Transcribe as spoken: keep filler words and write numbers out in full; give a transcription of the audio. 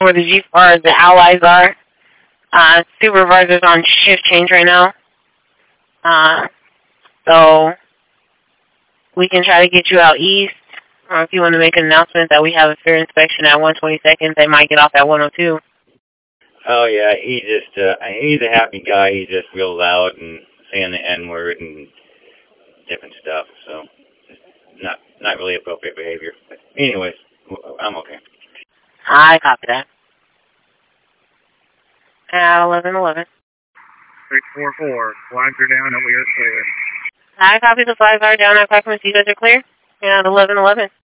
where the Jeep or the allies are. Uh, supervisor's on shift change right now. Uh, so we can try to get you out east. Or if you want to make an announcement that we have a fair inspection at one twenty-second, they might get off at one oh two. Oh yeah, he just, uh, he's a happy guy. He's just real loud and saying the N-word and different stuff. So not, not really appropriate behavior. But anyways, I'm okay. I copy that. At eleven eleven. six four four, flags are down and we are clear. I copy the flags are down at Clackamas. You guys are clear? At eleven eleven.